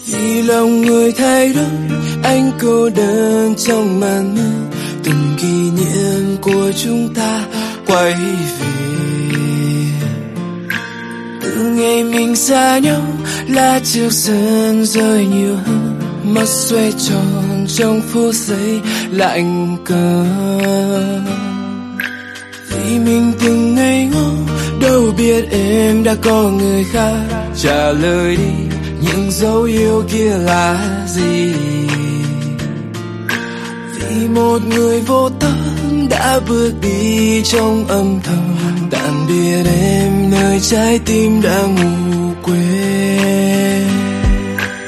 Vì lòng người thay đổi, anh cô đơn trong màn mưa. Từng kỷ niệm của chúng ta quay về. Từ ngày mình xa nhau, lá trước sân rơi nhiều hơn. Mắt xoay tròn trong phút giây lạnh cờ. Vì mình từng ngây ngô, đâu biết em đã có người khác. Trả lời đi, những dấu yêu kia là gì? Vì một người vô tâm đã bước đi trong âm thầm. Tạm biệt em nơi trái tim đã ngủ quên.